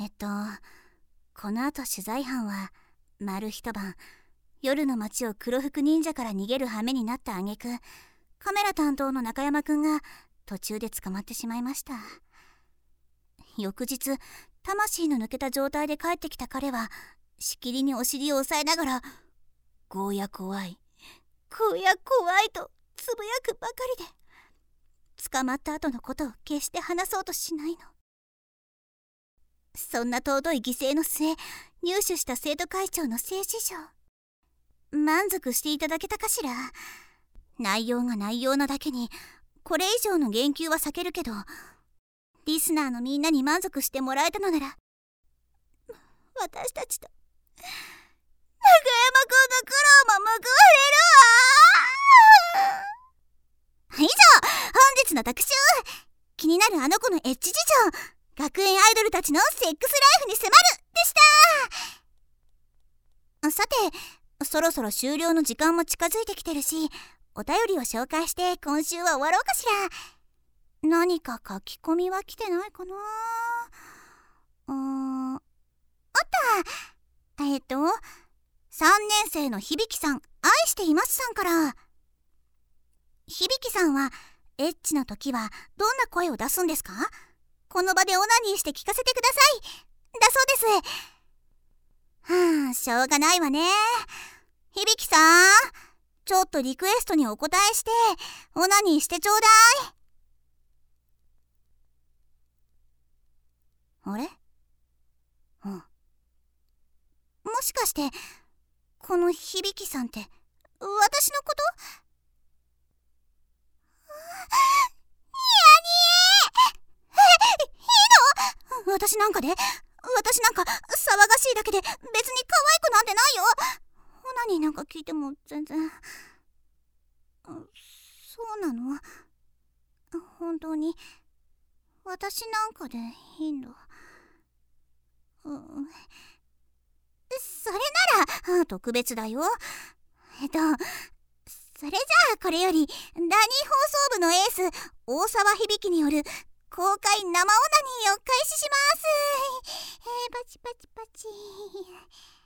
この後取材班は丸一晩夜の街を黒服忍者から逃げる羽目になった挙句、カメラ担当の中山くんが途中で捕まってしまいました。翌日、魂の抜けた状態で帰ってきた彼はしきりにお尻を押さえながら「ゴーヤ怖い、ゴーヤ怖い」とつぶやくばかりで、捕まった後のことを決して話そうとしないの。そんな尊い犠牲の末入手した生徒会長の製糸場、満足していただけたかしら。内容が内容なだけにこれ以上の言及は避けるけど、リスナーのみんなに満足してもらえたのなら、私たちと中山くんの苦労も報われるわ。以上、本日の特集、気になるあの子のエッチ事情、学園アイドルたちのセックスライフに迫るでした。さて、そろそろ終了の時間も近づいてきてるし、お便りを紹介して今週は終わろうかしら。何か書き込みは来てないかな。あった。3年生の響さん、愛していますさんから。響さんはエッチの時はどんな声を出すんですか？この場でオナニーして聞かせてください。だそうです。しょうがないわね。響さん、ちょっとリクエストにお答えしてオナニーしてちょうだい。あれ？もしかしてこの響さんって私のこと？いいの？私なんか騒がしいだけで別に可愛くなんてないよ。オナニーなんか聞いても全然。そうなの？本当に私なんかでいいんだ。それなら特別だよ。それじゃあこれより第2放送部のエース大沢響による公開生オナニーを開始します。パチパチパチ。